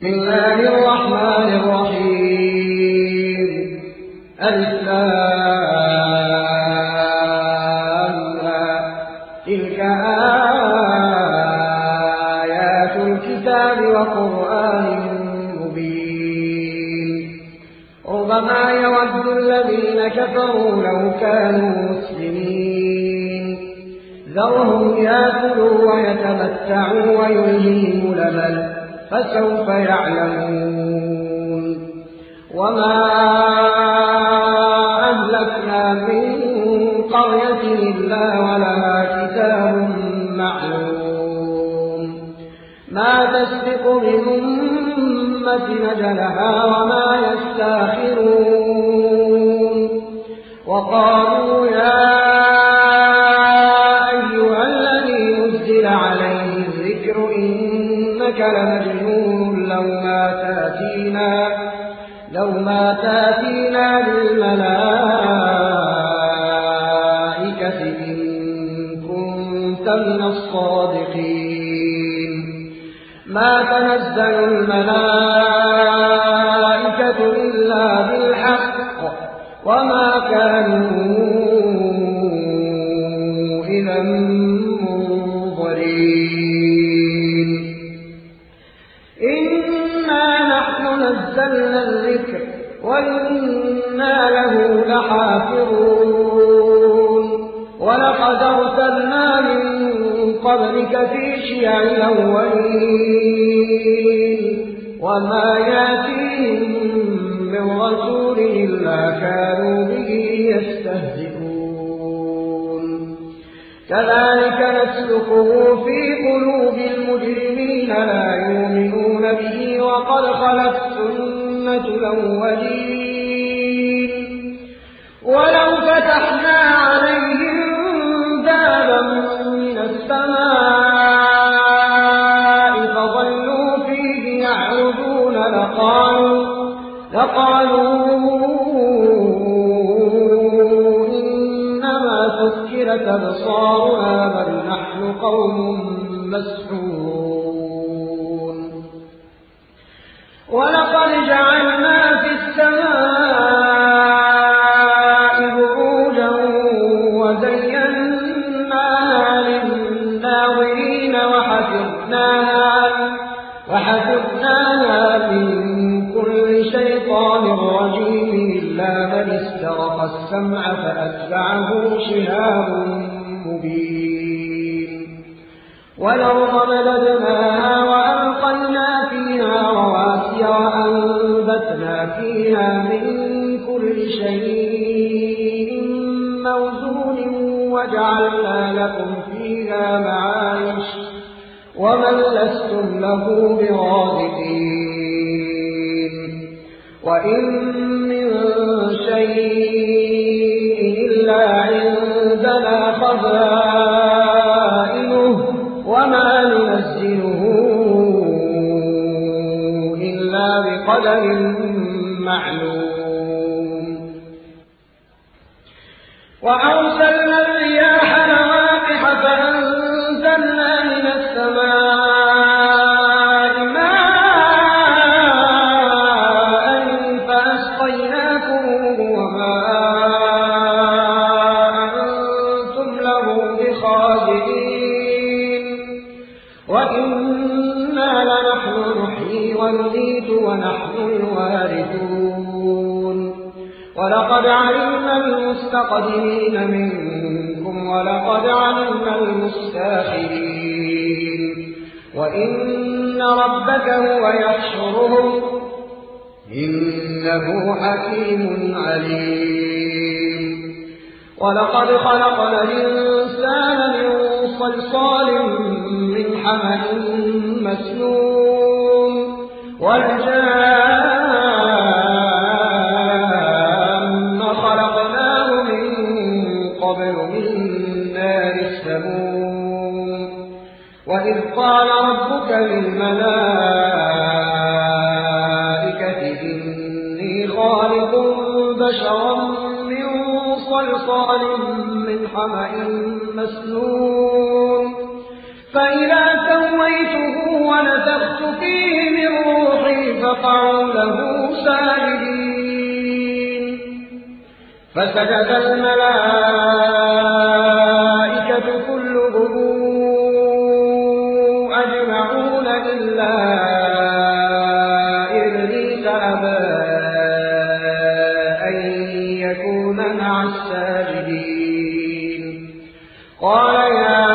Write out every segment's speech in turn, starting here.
بسم الله الرحمن الرحيم. تلك آيات الكتاب وقرآن مبين. ربما يود الذين كفروا لو كانوا مسلمين ذرهم يأكلوا ويتمتعوا ويلههم الأمل فسوف يعلمون. وما أهلكنا من قرية إلا ولها كتاب معلوم ما تسبق من أمة أجلها وما يستأخرون. وقالوا يا أيها الذي نزل عليه الذكر إنك لمجنون لو ما تأتينا بالملائكة إن كنت من الصادقين. ما تنزل الملائكة إلا بالحق وما كانوا إذا منظرين. إنا نحن نزلنا الذكر وإنا له لحافظون. ولقد أرسلنا من قبلك في شيع الأولين وما يأتيهم من رسول إلا كانوا به يستهزئون. كذلك نسلكه في قلوب المجرمين لا يؤمنون به وقد خلت سنة الأولين. ولو فتحنا عليهم بابا من السماء فظلوا فيه يعرجون لقالوا إنما سكرت أبصارنا بل نحن قوم مسحورون. ولقد جعلنا في السماء بروجا وزيناها للناظرين وحفظناها من كل شيطان رجيم إلا من استرق السمع فأتبعه شهاب مبين. والأرض مددناها وألقينا فيها رواسي وأنبتنا فيها من كل شيء موزون وجعلنا لكم فيها معايش ومن لستم له برازقين. وإن من شيء إلا عندنا خزائنه وما ننزله إلا بقدر معلوم. وأرسلنا الرياح لواقح فأنزلنا من السماء ماء فأسقيناكموه وما أنتم له بخازنين. وإنا لنحن نحيي ونميت ونحن الوارثون. ولقد علمنا المستقدمين منكم ولقد علمنا المستاخرين. وإن ربك هو يحشرهم إنه حكيم عليم. ولقد خلقنا الإنسان من صلصال من حمأ مسنون والجان خلقناه من قبل من نار السموم. وإذ قال ربك للملائكة إني خالق بشرا من صلصال من حمأ مسنون فإذا سويته ونفخت فيه من روحي فقعوا له ساجدين فسجد الملائكة كلهم أجمعون إلا إبليس أبى أن يكون مع الساجدين قال يا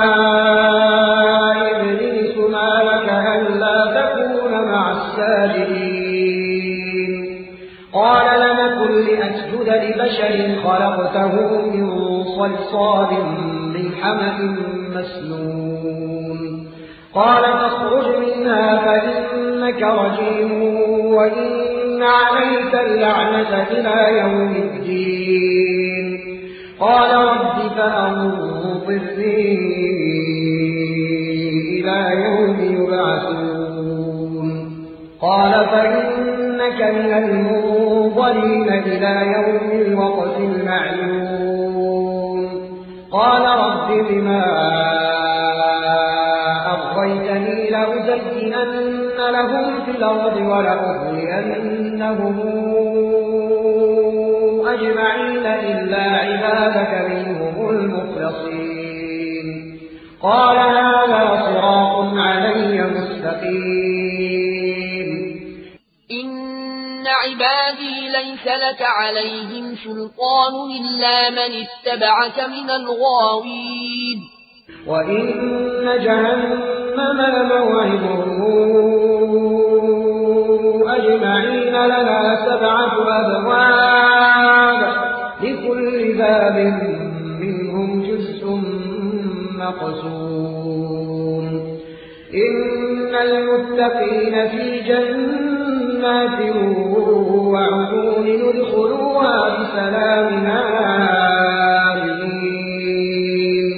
إبليس ما لك ألا تكون مع الساجدين قال لم أكن لأسجد لبشر خلقته من صلصال من حمأ مسنون قال فاخرج منها فإنك رجيم وإن عليك اللعنة إلى يوم الدين قال رب فأنظرني إلى يوم يبعثون قال فإنك من المنظرين إلى يوم الوقت المعلوم قال رب بما أغويتني لأزينن لهم في الأرض ولأغوينهم أجمعين إلا عبادك منهم المخلصين قال هذا صراط علي مستقيم إن عبادي ليس لك عليهم سلطان إلا من اتبعك من الغاوين وإن جهنم لموعدهم أجمعين لها 7 أبواب لكل باب منهم جزء مقسوم إن المتقين في جنات وعيون ندخلوها بسلام آمنين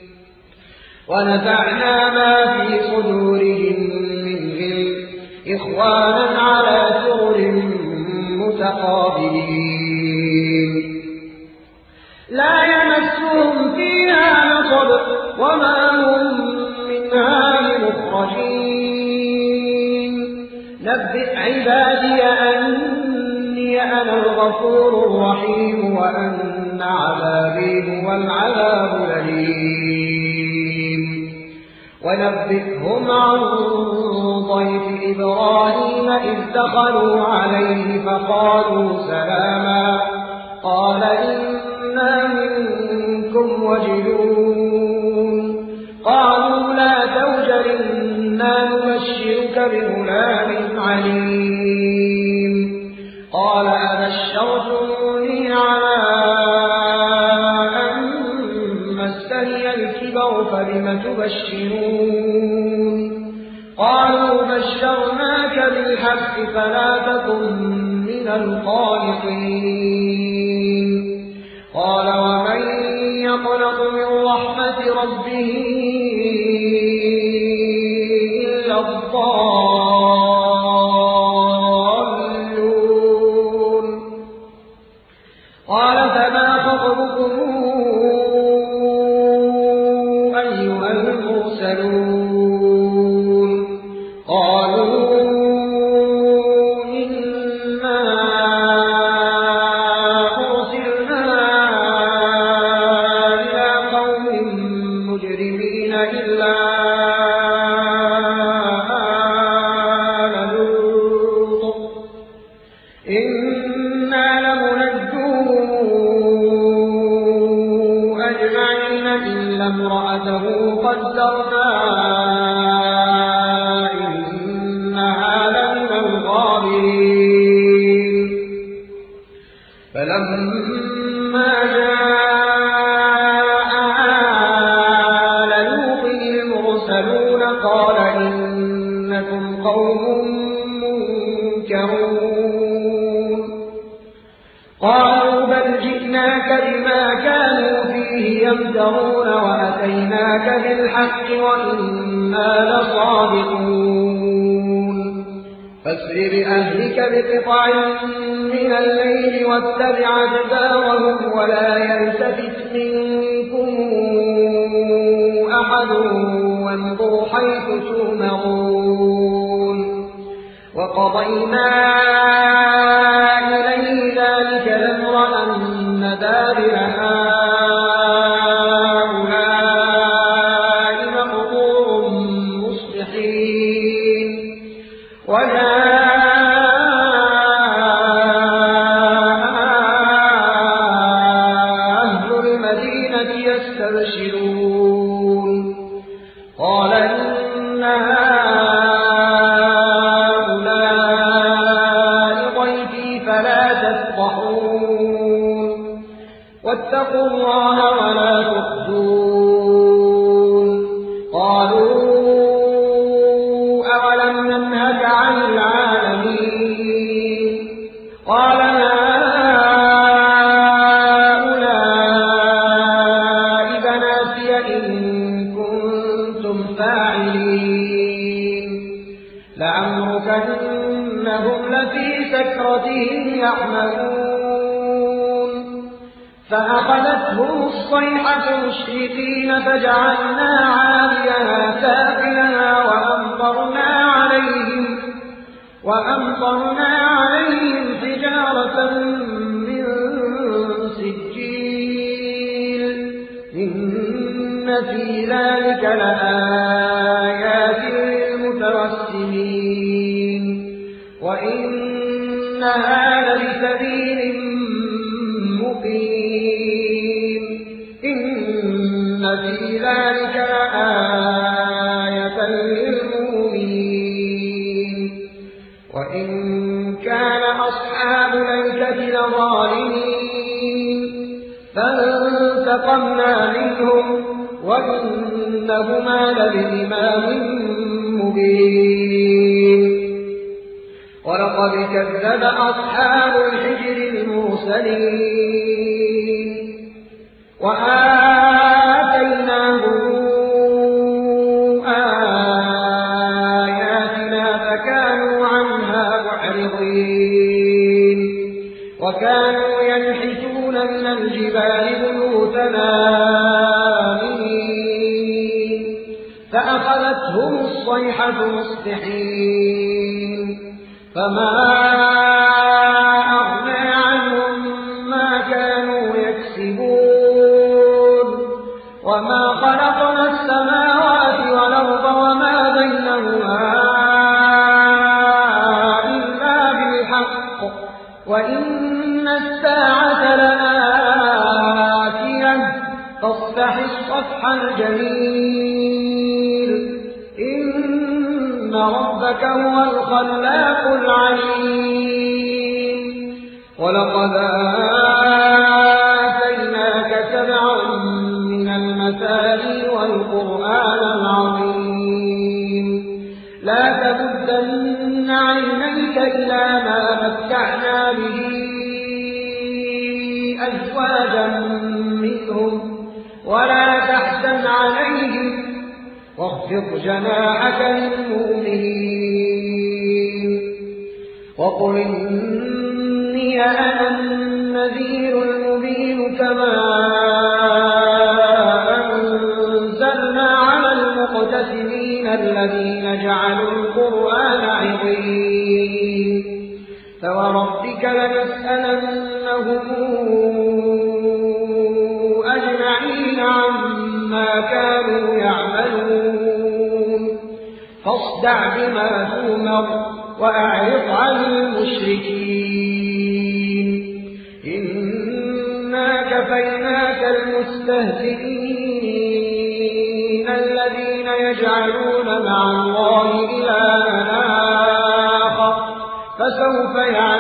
ونزعنا ما في صدورهم من غل إخوانا على سرر متقابلين لا يمسهم فيها نصب وما هم منها بمخرجين نبئ عبادي أني أنا الغفور الرحيم وأن عذابي هو العذاب الأليم ونبئهم عن ضيف إبراهيم إذ دخلوا عليه فقالوا سلاما قال إنا منكم وجلون قالوا لا توجل إنا نبشرك بغلام عليم قال أبشرتموني على أن مسني الكبر فبم تبشرون قالوا بشرناك بالحق فلا تكن من القانطين قال ومن يقنط من رحمة ربه إلا الضالون قال فما خطبكم أيها المرسلون قالوا إنا أرسلنا إلى قوم مجرمين إلا آل لوط إنا لمنجوه أجمعين إلا امرأته قدرنا إنها لمن الغابرين فلما جاء آل لوط المرسلون قال إنكم قوم منكرون قالوا بل جئناك بما كانوا فيه يمترون وأتيناك بالحق وإنا لصادقون فاسر بأهلك بقطع من الليل واتبع أدبارهم ولا يلتفت منكم أحد وامضوا حيث تؤمرون وقضينا إليه ذلك الأمر أن دابر هؤلاء مقطوع مصبحين وجاء أهل المدينة يستبشرون قال إن واتقوا الله ولا تخزون قالوا أولم ننهك عن العالمين قال هؤلاء بناتي إن كنتم فاعلين لعمرك إنهم لفي سكرتهم يعمهون فأخذتهم الصيحة مشرقين فجعلنا عاليها سافلها وأمطرنا عليهم حجارة من سجيل إن في ذلك لآيات للمتوسمين وإنها لبسبيل مقيم إن في ذلك لآية للمؤمنين وإن كان أصحاب الأيكة لظالمين فانتقمنا منهم وإنهما لبإمام مبين ولقد كذب أصحاب الحجر المرسلين وآتيناهم آياتنا فكانوا عنها معرضين وكانوا ينحتون من الجبال بيوتنا آمنين فأخذتهم الصيحة مصبحين فما أغنى عنهم ما كانوا يكسبون وما خلقنا السماوات والأرض وما بينهما إلا بالحق وإن الساعة لآتية فاصفح الصفح الجميل إن ربك هو الخلاق العليم ولقد آتيناك سبعا من المثاني والقرآن العظيم لا تمدن عينيك إلى ما متعنا به أزواجا منهم ولا تحزن عليهم واخفض جناحك للمؤمنين وقل إني أنا النذير المبين كما أنزلنا على المقتسمين الذين جعلوا القرآن عظيم فوربك لنسألنهم أجمعين عما كانوا يعملون فاصدع بما تؤمر وأعرض عن المشركين إنا كفيناك المستهزئين الذين يجعلون مع الله إلها آخر فسوف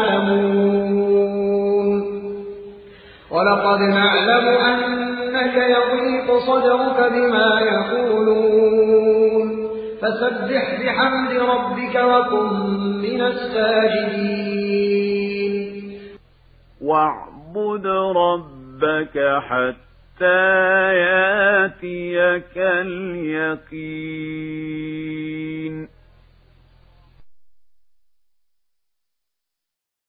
يعلمون ولقد نعلم أنك يضيق صدرك بما يقولون فسبح بحمد ربك وكن من الساجدين واعبد ربك حتى ياتيك اليقين